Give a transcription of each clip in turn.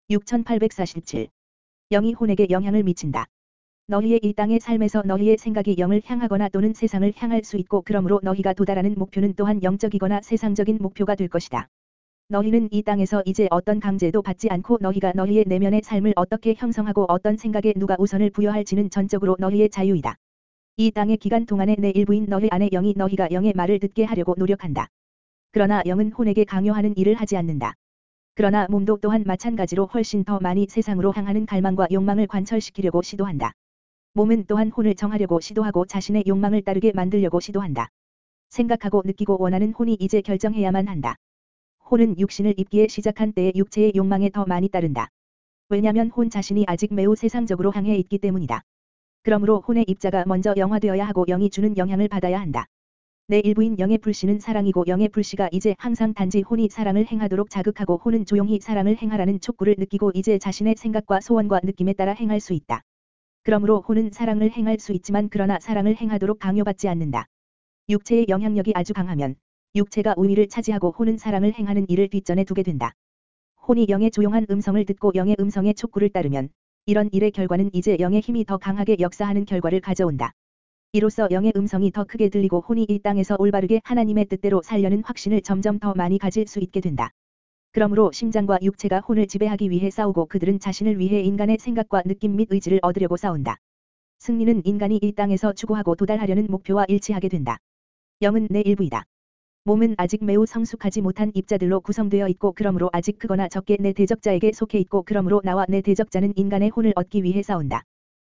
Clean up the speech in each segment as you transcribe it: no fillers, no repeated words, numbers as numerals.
6847. 영이 혼에게 영향을 미친다. 너희의 이 땅의 삶에서 너희의 생각이 영을 향하거나 또는 세상을 향할 수 있고 그러므로 너희가 도달하는 목표는 또한 영적이거나 세상적인 목표가 될 것이다. 너희는 이 땅에서 이제 어떤 강제도 받지 않고 너희가 너희의 내면의 삶을 어떻게 형성하고 어떤 생각에 누가 우선을 부여할지는 전적으로 너희의 자유이다. 이 땅의 기간 동안에 내 일부인 너희 안의 영이 너희가 영의 말을 듣게 하려고 노력한다. 그러나 영은 혼에게 강요하는 일을 하지 않는다. 그러나 몸도 또한 마찬가지로 훨씬 더 많이 세상으로 향하는 갈망과 욕망을 관철시키려고 시도한다. 몸은 또한 혼을 정하려고 시도하고 자신의 욕망을 따르게 만들려고 시도한다. 생각하고 느끼고 원하는 혼이 이제 결정해야만 한다. 혼은 육신을 입기에 시작한 때에 육체의 욕망에 더 많이 따른다. 왜냐하면 혼 자신이 아직 매우 세상적으로 향해 있기 때문이다. 그러므로 혼의 입자가 먼저 영화되어야 하고 영이 주는 영향을 받아야 한다. 내 일부인 영의 불씨는 사랑이고 영의 불씨가 이제 항상 단지 혼이 사랑을 행하도록 자극하고 혼은 조용히 사랑을 행하라는 촉구를 느끼고 이제 자신의 생각과 소원과 느낌에 따라 행할 수 있다. 그러므로 혼은 사랑을 행할 수 있지만 그러나 사랑을 행하도록 강요받지 않는다. 육체의 영향력이 아주 강하면 육체가 우위를 차지하고 혼은 사랑을 행하는 일을 뒷전에 두게 된다. 혼이 영의 조용한 음성을 듣고 영의 음성의 촉구를 따르면 이런 일의 결과는 이제 영의 힘이 더 강하게 역사하는 결과를 가져온다. 이로써 영의 음성이 더 크게 들리고 혼이 이 땅에서 올바르게 하나님의 뜻대로 살려는 확신을 점점 더 많이 가질 수 있게 된다. 그러므로 심장과 육체가 혼을 지배하기 위해 싸우고 그들은 자신을 위해 인간의 생각과 느낌 및 의지를 얻으려고 싸운다. 승리는 인간이 이 땅에서 추구하고 도달하려는 목표와 일치하게 된다. 영은 내 일부이다. 몸은 아직 매우 성숙하지 못한 입자들로 구성되어 있고 그러므로 아직 크거나 적게 내 대적자에게 속해 있고 그러므로 나와 내 대적자는 인간의 혼을 얻기 위해 싸운다.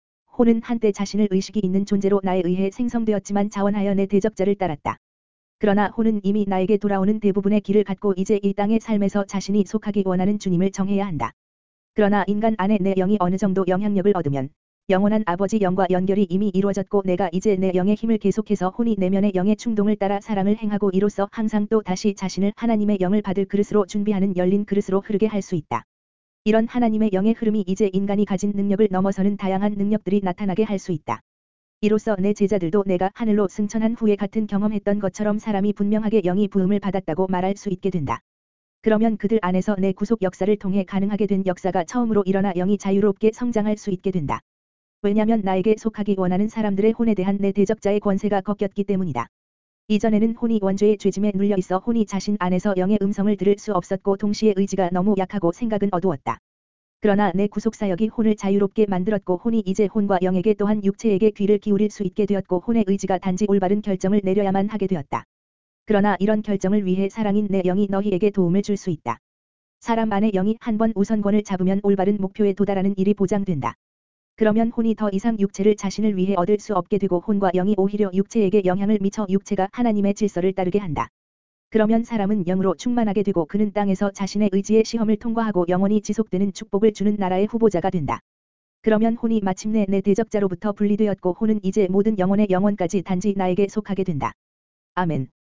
혼은 한때 자신을 의식이 있는 존재로 나에 의해 생성되었지만 자원하여 내 대적자를 따랐다. 그러나 혼은 이미 나에게 돌아오는 대부분의 길을 갖고 이제 이 땅의 삶에서 자신이 속하기 원하는 주님을 정해야 한다. 그러나 인간 안에 내 영이 어느 정도 영향력을 얻으면 영원한 아버지 영과 연결이 이미 이루어졌고 내가 이제 내 영의 힘을 계속해서 혼이 내면의 영의 충동을 따라 사랑을 행하고 이로써 항상 또 다시 자신을 하나님의 영을 받을 그릇으로 준비하는 열린 그릇으로 흐르게 할 수 있다. 이런 하나님의 영의 흐름이 이제 인간이 가진 능력을 넘어서는 다양한 능력들이 나타나게 할 수 있다. 이로써 내 제자들도 내가 하늘로 승천한 후에 같은 경험했던 것처럼 사람이 분명하게 영이 부음을 받았다고 말할 수 있게 된다. 그러면 그들 안에서 내 구속 역사를 통해 가능하게 된 역사가 처음으로 일어나 영이 자유롭게 성장할 수 있게 된다. 왜냐하면 나에게 속하기 원하는 사람들의 혼에 대한 내 대적자의 권세가 꺾였기 때문이다. 이전에는 혼이 원죄의 죄짐에 눌려 있어 혼이 자신 안에서 영의 음성을 들을 수 없었고 동시에 의지가 너무 약하고 생각은 어두웠다. 그러나 내 구속사역이 혼을 자유롭게 만들었고 혼이 이제 혼과 영에게 또한 육체에게 귀를 기울일 수 있게 되었고 혼의 의지가 단지 올바른 결정을 내려야만 하게 되었다. 그러나 이런 결정을 위해 사랑인 내 영이 너희에게 도움을 줄 수 있다. 사람 안의 영이 한번 우선권을 잡으면 올바른 목표에 도달하는 일이 보장된다. 그러면 혼이 더 이상 육체를 자신을 위해 얻을 수 없게 되고 혼과 영이 오히려 육체에게 영향을 미쳐 육체가 하나님의 질서를 따르게 한다. 그러면 사람은 영으로 충만하게 되고 그는 땅에서 자신의 의지의 시험을 통과하고 영원히 지속되는 축복을 주는 나라의 후보자가 된다. 그러면 혼이 마침내 내 대적자로부터 분리되었고 혼은 이제 모든 영혼의 영혼까지 단지 나에게 속하게 된다. 아멘.